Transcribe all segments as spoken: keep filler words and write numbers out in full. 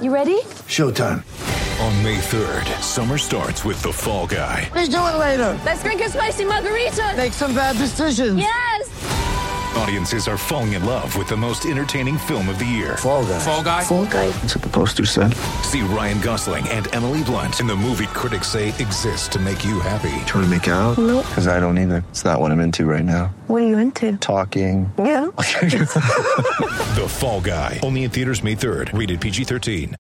You ready? Showtime. On May third, summer starts with The Fall Guy. Let's do it later. Let's drink a spicy margarita. Make some bad decisions. Yes! Audiences are falling in love with the most entertaining film of the year. Fall Guy. Fall Guy? Fall Guy. That's what the poster said. See Ryan Gosling and Emily Blunt in the movie critics say exists to make you happy. Trying to make it out? Nope. Because I don't either. It's not what I'm into right now. What are you into? Talking. Yeah. The Fall Guy. Only in theaters May third. Rated P G thirteen.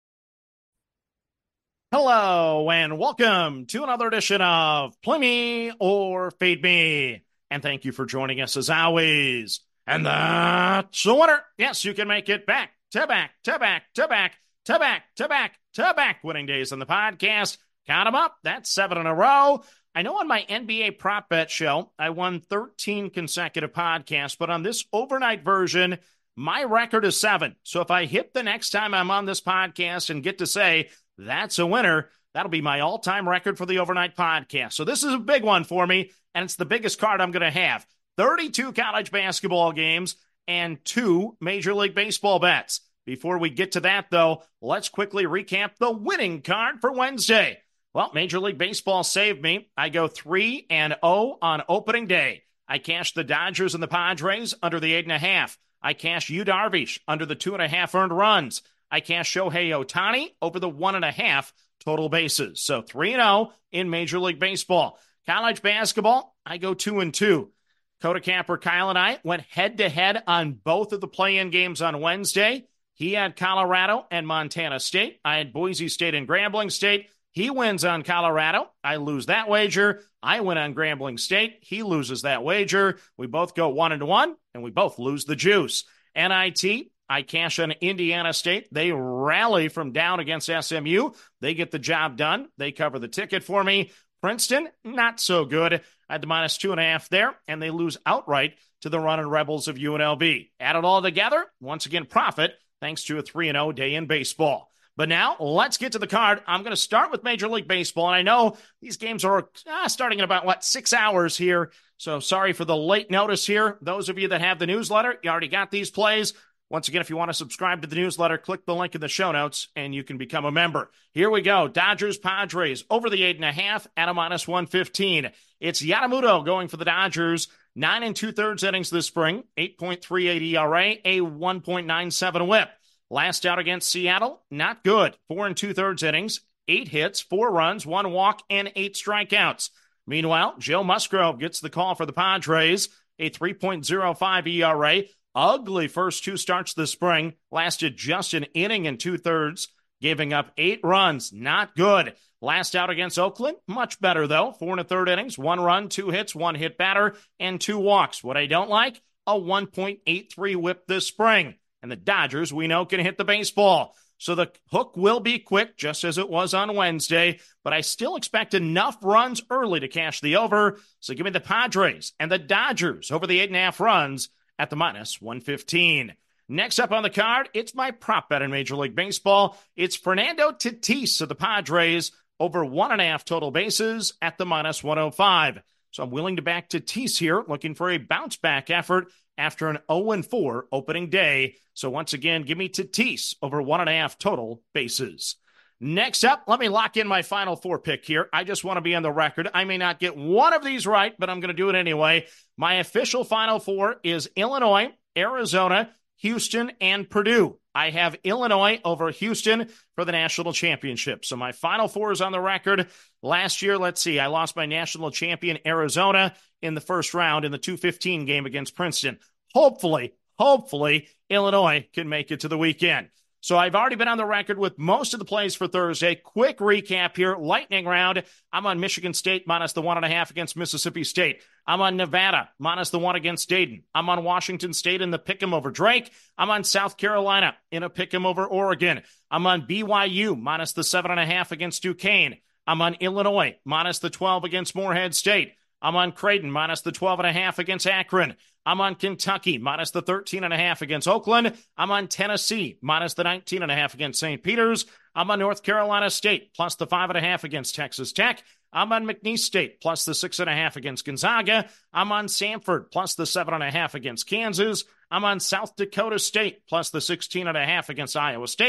Hello, and welcome to another edition of Play Me or Fade Me. And thank you for joining us as always. And that's the winner. Yes, you can make it back to back to back to back to back to back to back winning days on the podcast. Count them up. That's seven in a row. I know on my N B A prop bet show, I won thirteen consecutive podcasts, but on this overnight version, my record is seven. So if I hit the next time I'm on this podcast and get to say that's a winner, that'll be my all-time record for the overnight podcast. So this is a big one for me, and it's the biggest card I'm going to have. thirty-two college basketball games and two Major League Baseball bets. Before we get to that, though, let's quickly recap the winning card for Wednesday. Well, Major League Baseball saved me. I go three and oh on opening day. I cashed the Dodgers and the Padres under the eight and a half. I cashed Yu Darvish under the two and a half earned runs. I cashed Shohei Ohtani over the one and a half total bases. So three and oh in Major League Baseball. College basketball, I go two and two. Coda Capper Kyle and I went head-to-head on both of the play-in games on Wednesday. He had Colorado and Montana State. I had Boise State and Grambling State. He wins on Colorado. I lose that wager. I win on Grambling State. He loses that wager. We both go one and one, and we both lose the juice. N I T, I cash on Indiana State. They rally from down against S M U. They get the job done. They cover the ticket for me. Princeton, not so good. I had the minus two and a half there, and they lose outright to the running Rebels of U N L V. Add it all together, once again, profit, thanks to a three and oh day in baseball. But now, let's get to the card. I'm going to start with Major League Baseball, and I know these games are ah, starting in about, what, six hours here, so sorry for the late notice here. Those of you that have the newsletter, you already got these plays. Once again, if you want to subscribe to the newsletter, click the link in the show notes, and you can become a member. Here we go. Dodgers, Padres, over the eight and a half at a minus one fifteen. It's Yamamoto going for the Dodgers. Nine and two-thirds innings this spring, eight point three eight E R A, a one point nine seven whip. Last out against Seattle, not good. Four and two-thirds innings, eight hits, four runs, one walk, and eight strikeouts. Meanwhile, Joe Musgrove gets the call for the Padres, a three point oh five E R A. Ugly first two starts this spring, lasted just an inning and two-thirds, giving up eight runs. Not good. Last out against Oakland, much better, though. Four and a third innings, one run, two hits, one hit batter, and two walks. What I don't like, a one point eight three whip this spring. And the Dodgers, we know, can hit the baseball. So the hook will be quick, just as it was on Wednesday, but I still expect enough runs early to cash the over. So give me the Padres and the Dodgers over the eight and a half runs at the minus one fifteen. Next up on the card, it's my prop bet in Major League Baseball. It's Fernando Tatis of the Padres over one and a half total bases at the minus one oh five. So I'm willing to back Tatis here, looking for a bounce-back effort after an oh and four opening day. So once again, give me Tatis over one and a half total bases. Next up, let me lock in my final four pick here. I just want to be on the record. I may not get one of these right, but I'm going to do it anyway. My official final four is Illinois, Arizona, Houston, and Purdue. I have Illinois over Houston for the national championship. So my final four is on the record. Last year, let's see, I lost my national champion Arizona in the first round in the two fifteen game against Princeton. Hopefully, hopefully, Illinois can make it to the weekend. So I've already been on the record with most of the plays for Thursday. Quick recap here. Lightning round. I'm on Michigan State minus the one and a half against Mississippi State. I'm on Nevada minus the one against Dayton. I'm on Washington State in the pick'em over Drake. I'm on South Carolina in a pick'em over Oregon. I'm on B Y U minus the seven and a half against Duquesne. I'm on Illinois minus the twelve against Morehead State. I'm on Creighton minus the twelve and a half against Akron. I'm on Kentucky minus the thirteen and a half against Oakland. I'm on Tennessee minus the nineteen and a half against Saint Peter's. I'm on North Carolina State plus the five and a half against Texas Tech. I'm on McNeese State plus the six and a half against Gonzaga. I'm on Samford plus the seven and a half against Kansas. I'm on South Dakota State plus the sixteen and a half against Iowa State.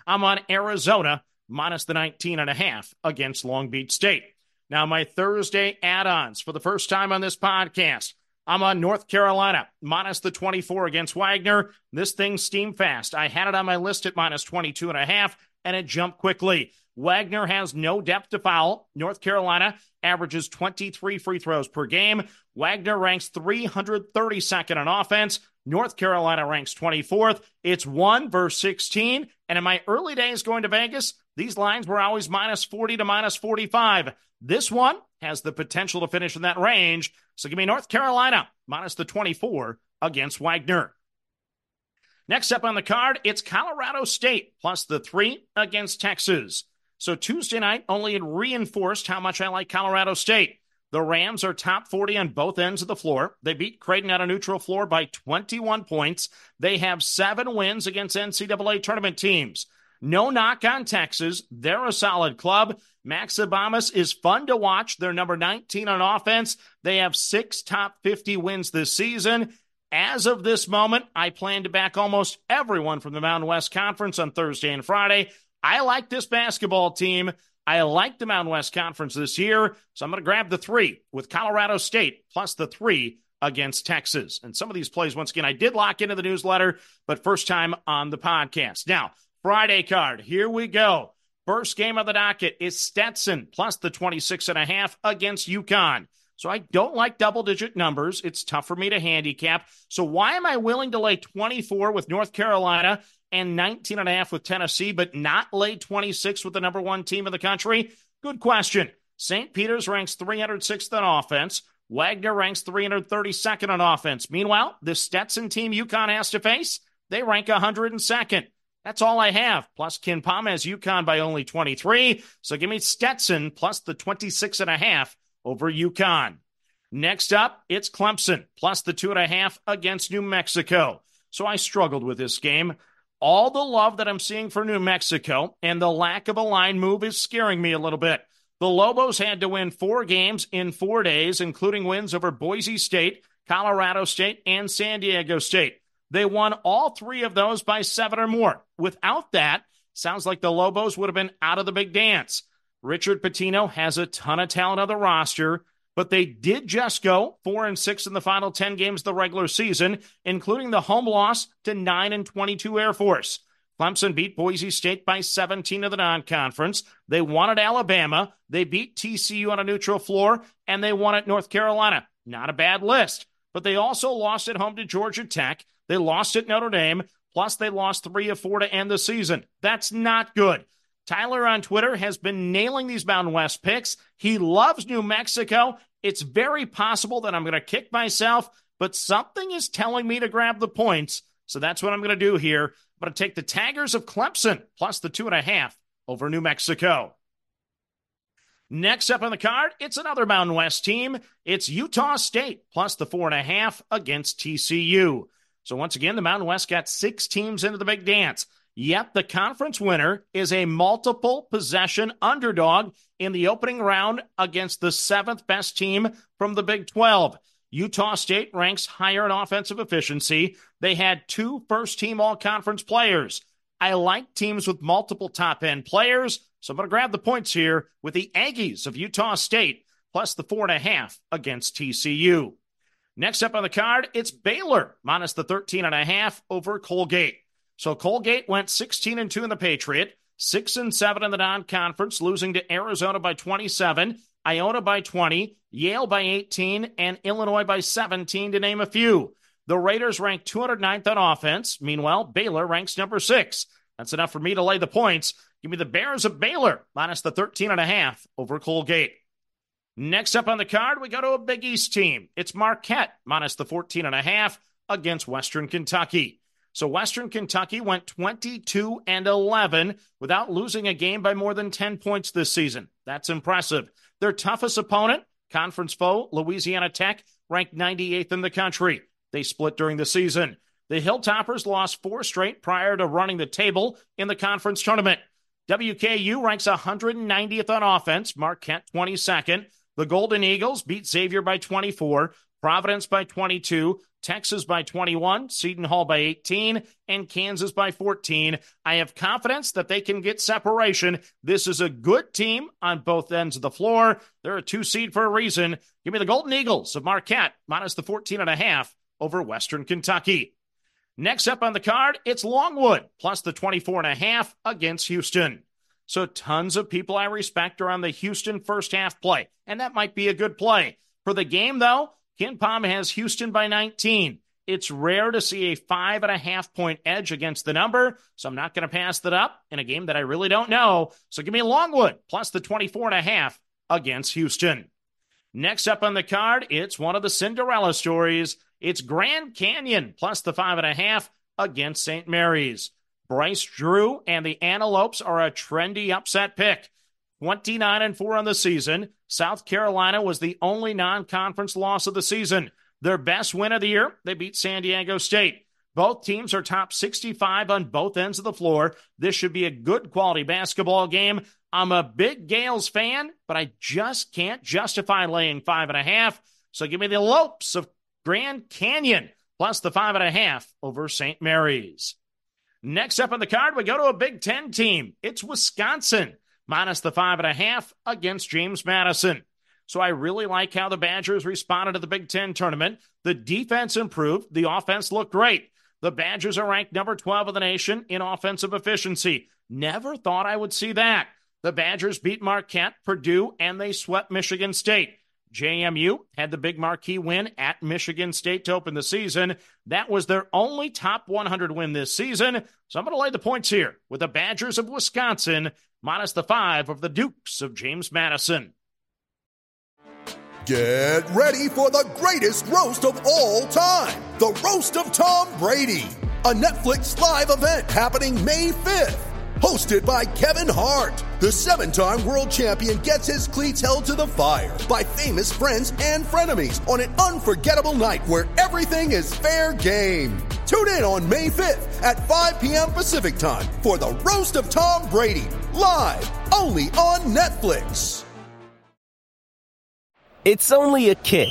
I'm on Arizona minus the nineteen and a half against Long Beach State. Now, my Thursday add-ons for the first time on this podcast. I'm on North Carolina, minus the twenty-four against Wagner. This thing steamed fast. I had it on my list at minus twenty-two and a half, and it jumped quickly. Wagner has no depth to foul. North Carolina averages twenty-three free throws per game. Wagner ranks three hundred thirty-second on offense. North Carolina ranks twenty-fourth. It's one versus sixteen. And in my early days going to Vegas, these lines were always minus forty to minus forty-five. This one has the potential to finish in that range. So give me North Carolina minus the twenty-four against Wagner. Next up on the card, it's Colorado State plus the three against Texas. So Tuesday night only reinforced how much I like Colorado State. The Rams are top forty on both ends of the floor. They beat Creighton on a neutral floor by twenty-one points. They have seven wins against N C double A tournament teams. No knock on Texas. They're a solid club. Max Abamas is fun to watch. They're number nineteen on offense. They have six top fifty wins this season. As of this moment, I plan to back almost everyone from the Mountain West Conference on Thursday and Friday. I like this basketball team. I like the Mountain West Conference this year, so I'm going to grab the three with Colorado State plus the three against Texas. And some of these plays, once again, I did lock into the newsletter, but first time on the podcast. Now, Friday card, here we go. First game of the docket is Stetson plus the twenty-six and a half against UConn. So I don't like double-digit numbers. It's tough for me to handicap. So why am I willing to lay twenty-four with North Carolina and nineteen and a half with Tennessee, but not lay twenty-six with the number one team in the country? Good question. Saint Peter's ranks three hundred sixth on offense. Wagner ranks three hundred thirty-second on offense. Meanwhile, the Stetson team UConn has to face, they rank one hundred second. That's all I have. Plus, Ken Palm has UConn by only twenty-three. So give me Stetson plus the twenty-six and a half over UConn. Next up, it's Clemson plus the two and a half against New Mexico. So I struggled with this game. All the love that I'm seeing for New Mexico and the lack of a line move is scaring me a little bit. The Lobos had to win four games in four days, including wins over Boise State, Colorado State, and San Diego State. They won all three of those by seven or more. Without that, sounds like the Lobos would have been out of the big dance. Richard Pitino has a ton of talent on the roster, but they did just go four and six in the final ten games of the regular season, including the home loss to nine and twenty-two Air Force. Clemson beat Boise State by seventeen of the non-conference. They won at Alabama. They beat T C U on a neutral floor, and they won at North Carolina. Not a bad list, but they also lost at home to Georgia Tech. They lost at Notre Dame, plus they lost three of four to end the season. That's not good. Tyler on Twitter has been nailing these Mountain West picks. He loves New Mexico. It's very possible that I'm going to kick myself, but something is telling me to grab the points, so that's what I'm going to do here. I'm going to take the Tigers of Clemson plus the two and a half over New Mexico. Next up on the card, it's another Mountain West team. It's Utah State plus the four and a half against T C U. So once again, the Mountain West got six teams into the big dance. Yet the conference winner is a multiple possession underdog in the opening round against the seventh best team from the Big twelve. Utah State ranks higher in offensive efficiency. They had two first-team all-conference players. I like teams with multiple top-end players, so I'm going to grab the points here with the Aggies of Utah State plus the four and a half against T C U. Next up on the card, it's Baylor minus the thirteen and a half over Colgate. So Colgate went sixteen and two in the Patriot, six and seven in the non-conference, losing to Arizona by twenty-seven, Iona by twenty, Yale by eighteen, and Illinois by seventeen, to name a few. The Raiders rank two hundred ninth on offense. Meanwhile, Baylor ranks number six. That's enough for me to lay the points. Give me the Bears of Baylor minus the thirteen and a half over Colgate. Next up on the card, we go to a Big East team. It's Marquette minus the fourteen and a half against Western Kentucky. So Western Kentucky went twenty-two and eleven without losing a game by more than ten points this season. That's impressive. Their toughest opponent, conference foe, Louisiana Tech, ranked ninety-eighth in the country. They split during the season. The Hilltoppers lost four straight prior to running the table in the conference tournament. W K U ranks one hundred ninetieth on offense, Marquette twenty-second. The Golden Eagles beat Xavier by twenty-four. Providence by twenty-two, Texas by twenty-one, Seton Hall by eighteen, and Kansas by fourteen. I have confidence that they can get separation. This is a good team on both ends of the floor. They're a two-seed for a reason. Give me the Golden Eagles of Marquette, minus the fourteen and a half over Western Kentucky. Next up on the card, it's Longwood, plus the twenty-four and a half against Houston. So tons of people I respect are on the Houston first half play, and that might be a good play. For the game, though, KenPom has Houston by nineteen. It's rare to see a five and a half point edge against the number, so I'm not going to pass that up in a game that I really don't know. So give me Longwood, plus the twenty-four and a half against Houston. Next up on the card, it's one of the Cinderella stories. It's Grand Canyon, plus the five and a half against Saint Mary's. Bryce Drew and the Antelopes are a trendy upset pick. twenty-nine and four on the season. South Carolina was the only non-conference loss of the season. Their best win of the year, they beat San Diego State. Both teams are top sixty-five on both ends of the floor. This should be a good quality basketball game. I'm a big Gales fan, but I just can't justify laying five and a half. So give me the Lopes of Grand Canyon, plus the five and a half over Saint Mary's. Next up on the card, we go to a Big Ten team. It's Wisconsin, minus the five and a half against James Madison. So I really like how the Badgers responded to the Big Ten tournament. The defense improved. The offense looked great. The Badgers are ranked number twelve in the nation in offensive efficiency. Never thought I would see that. The Badgers beat Marquette, Purdue, and they swept Michigan State. J M U had the big marquee win at Michigan State to open the season. That was their only top one hundred win this season. So I'm going to lay the points here with the Badgers of Wisconsin, minus the five of the Dukes of James Madison. Get ready for the greatest roast of all time, the Roast of Tom Brady, a Netflix live event happening May fifth. Hosted by Kevin Hart, the seven-time world champion gets his cleats held to the fire by famous friends and frenemies on an unforgettable night where everything is fair game. Tune in on May fifth at five p.m. Pacific time for the Roast of Tom Brady, live only on Netflix. It's only a kick,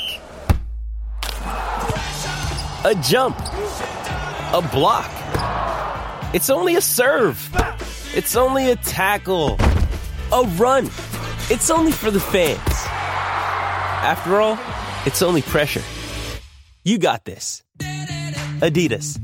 a jump, a block. It's only a serve. It's only a tackle, a run. It's only for the fans. After all, it's only pressure. You got this. Adidas.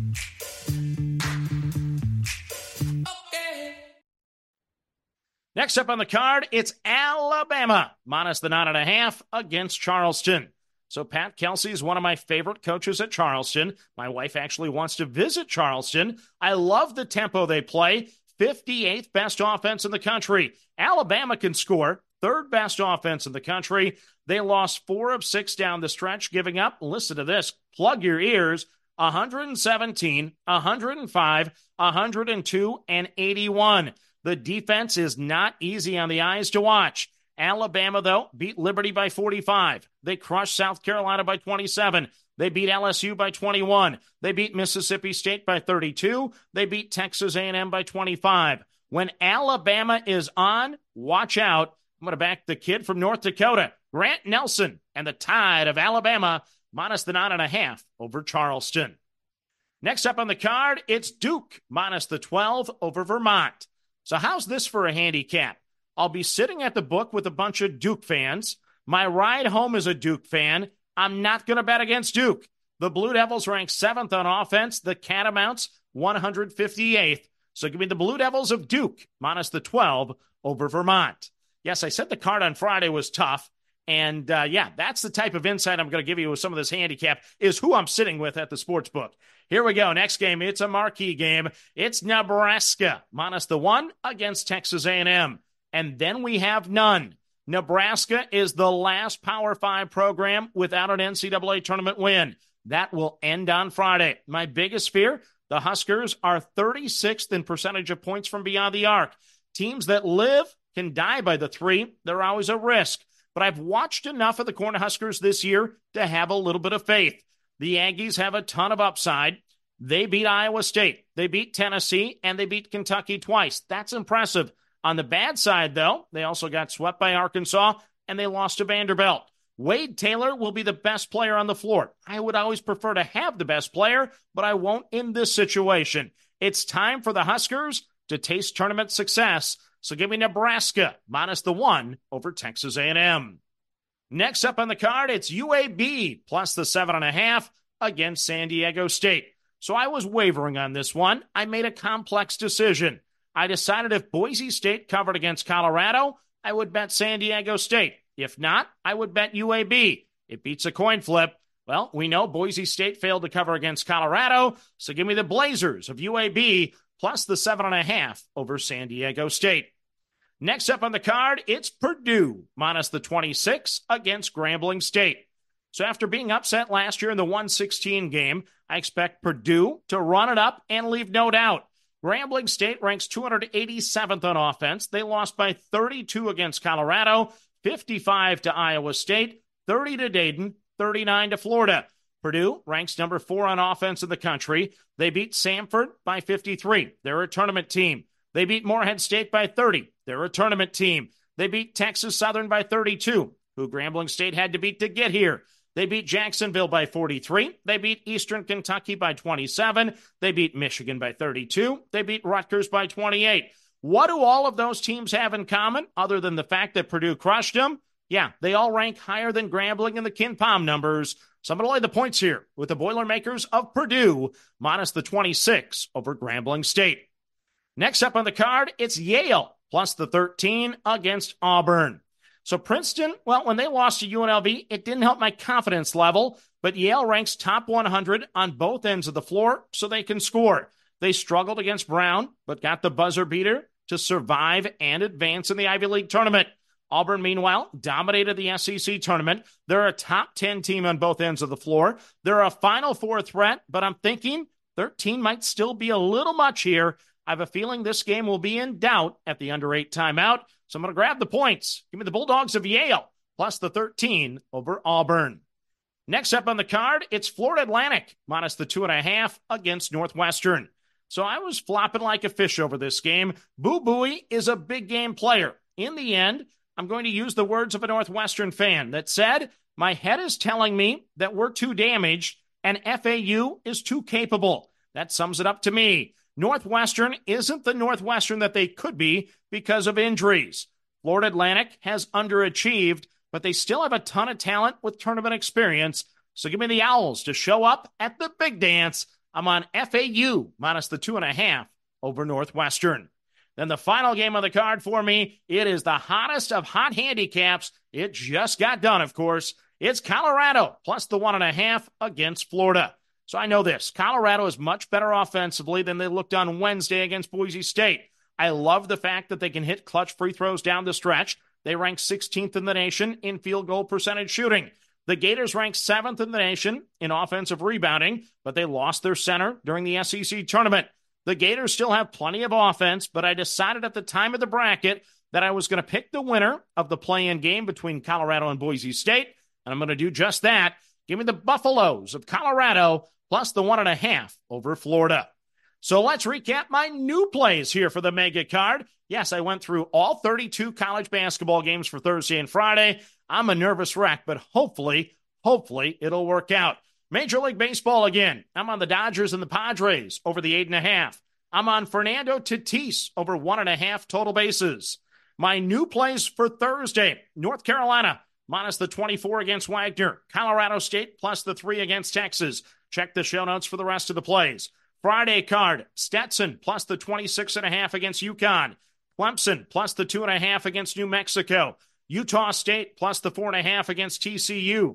Next up on the card, it's Alabama, minus the nine and a half against Charleston. So Pat Kelsey is one of my favorite coaches at Charleston. My wife actually wants to visit Charleston. I love the tempo they play. fifty-eighth best offense in the country. Alabama can score. Third best offense in the country. They lost four of six down the stretch, giving up, listen to this, plug your ears, one hundred seventeen, one hundred five, one hundred two, and eighty-one. The defense is not easy on the eyes to watch. Alabama, though, beat Liberty by forty-five. They crushed South Carolina by twenty-seven. They beat L S U by twenty-one. They beat Mississippi State by thirty-two. They beat Texas A and M by twenty-five. When Alabama is on, watch out. I'm going to back the kid from North Dakota, Grant Nelson, and the Tide of Alabama, minus the nine and a half over Charleston. Next up on the card, it's Duke, minus the twelve over Vermont. So how's this for a handicap? I'll be sitting at the book with a bunch of Duke fans. My ride home is a Duke fan. I'm not going to bet against Duke. The Blue Devils rank seventh on offense. The Catamounts, one hundred fifty-eighth. So give me the Blue Devils of Duke, minus the twelve over Vermont. Yes, I said the card on Friday was tough. And, uh, yeah, that's the type of insight I'm going to give you with some of this handicap is who I'm sitting with at the sports book. Here we go. Next game, it's a marquee game. It's Nebraska, minus the one against Texas A and M. And then we have none. Nebraska is the last Power Five program without an N C double A tournament win. That will end on Friday. My biggest fear, the Huskers are thirty-sixth in percentage of points from beyond the arc. Teams that live can die by the three. They're always a risk. But I've watched enough of the Cornhuskers this year to have a little bit of faith. The Aggies have a ton of upside. They beat Iowa State. They beat Tennessee, and they beat Kentucky twice. That's impressive. On the bad side, though, they also got swept by Arkansas, and they lost to Vanderbilt. Wade Taylor will be the best player on the floor. I would always prefer to have the best player, but I won't in this situation. It's time for the Huskers to taste tournament success, so give me Nebraska minus the one over Texas A and M. Next up on the card, it's U A B plus the seven and a half against San Diego State. So I was wavering on this one. I made a complex decision. I decided if Boise State covered against Colorado, I would bet San Diego State. If not, I would bet U A B. It beats a coin flip. Well, we know Boise State failed to cover against Colorado, so give me the Blazers of U A B plus the seven and a half over San Diego State. Next up on the card, it's Purdue minus the twenty-six against Grambling State. So after being upset last year in the one sixteen game, I expect Purdue to run it up and leave no doubt. Grambling State ranks two hundred eighty-seventh on offense. They lost by thirty-two against Colorado, fifty-five to Iowa State, thirty to Dayton, thirty-nine to Florida. Purdue ranks number four on offense in the country. They beat Samford by fifty-three. They're a tournament team. They beat Morehead State by thirty. They're a tournament team. They beat Texas Southern by thirty-two, who Grambling State had to beat to get here. They beat Jacksonville by forty-three. They beat Eastern Kentucky by twenty-seven. They beat Michigan by thirty-two. They beat Rutgers by twenty-eight. What do all of those teams have in common other than the fact that Purdue crushed them? Yeah, they all rank higher than Grambling in the KenPom numbers. So I'm going to lay the points here with the Boilermakers of Purdue minus the twenty-six over Grambling State. Next up on the card, it's Yale plus the thirteen against Auburn. So Princeton, well, when they lost to U N L V, it didn't help my confidence level, but Yale ranks top one hundred on both ends of the floor, so they can score. They struggled against Brown, but got the buzzer beater to survive and advance in the Ivy League tournament. Auburn, meanwhile, dominated the S E C tournament. They're a top ten team on both ends of the floor. They're a Final Four threat, but I'm thinking thirteen might still be a little much here. I have a feeling this game will be in doubt at the under eight timeout, so I'm going to grab the points. Give me the Bulldogs of Yale plus the thirteen over Auburn. Next up on the card, it's Florida Atlantic minus the two and a half against Northwestern. So I was flopping like a fish over this game. Boo Buie is a big game player. In the end, I'm going to use the words of a Northwestern fan that said, my head is telling me that we're too damaged and F A U is too capable. That sums it up to me. Northwestern isn't the Northwestern that they could be because of injuries. Florida Atlantic has underachieved, but they still have a ton of talent with tournament experience. So give me the Owls to show up at the big dance. I'm on F A U minus the two and a half over Northwestern. Then the final game on the card for me, it is the hottest of hot handicaps. It just got done, of course. It's Colorado plus the one and a half against Florida. So I know this. Colorado is much better offensively than they looked on Wednesday against Boise State. I love the fact that they can hit clutch free throws down the stretch. They rank sixteenth in the nation in field goal percentage shooting. The Gators rank seventh in the nation in offensive rebounding, but they lost their center during the S E C tournament. The Gators still have plenty of offense, but I decided at the time of the bracket that I was going to pick the winner of the play-in game between Colorado and Boise State, and I'm going to do just that. Give me the Buffaloes of Colorado plus the one and a half over Florida. So let's recap my new plays here for the mega card. Yes, I went through all thirty-two college basketball games for Thursday and Friday. I'm a nervous wreck, but hopefully, hopefully it'll work out. Major League Baseball again. I'm on the Dodgers and the Padres over the eight and a half. I'm on Fernando Tatis over one and a half total bases. My new plays for Thursday, North Carolina minus the twenty-four against Wagner. Colorado State plus the three against Texas. Check the show notes for the rest of the plays. Friday card, Stetson plus the twenty-six and a half against UConn. Clemson plus the two and a half against New Mexico. Utah State plus the four and a half against T C U.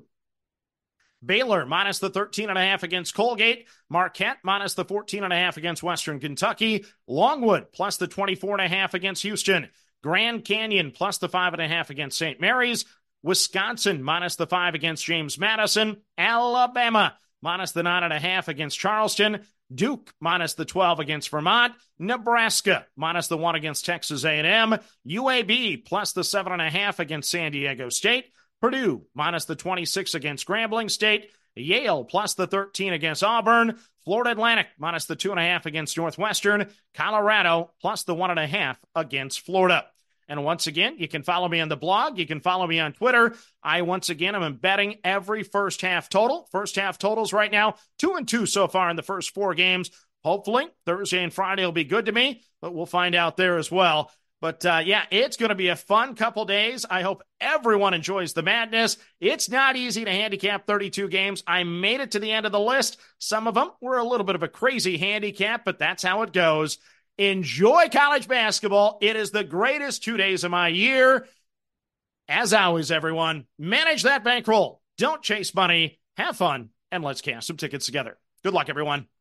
Baylor minus the thirteen and a half against Colgate. Marquette minus the fourteen and a half against Western Kentucky. Longwood plus the twenty-four and a half against Houston. Grand Canyon plus the five and a half against Saint Mary's. Wisconsin minus the five against James Madison. Alabama minus the nine and a half against Charleston. Duke minus the twelve against Vermont. Nebraska minus the one against Texas A and M. U A B plus the seven and a half against San Diego State. Purdue minus the twenty-six against Grambling State. Yale plus the thirteen against Auburn. Florida Atlantic minus the two and a half against Northwestern. Colorado plus the one and a half against Florida. And once again, you can follow me on the blog. You can follow me on Twitter. I, once again, am embedding every first half total. First half totals right now, two and two so far in the first four games. Hopefully, Thursday and Friday will be good to me, but we'll find out there as well. But, uh, yeah, it's going to be a fun couple days. I hope everyone enjoys the madness. It's not easy to handicap thirty-two games. I made it to the end of the list. Some of them were a little bit of a crazy handicap, but that's how it goes. Enjoy college basketball. It is the greatest two days of my year. As always, everyone, manage that bankroll. Don't chase money. Have fun, and let's cash some tickets together. Good luck, everyone.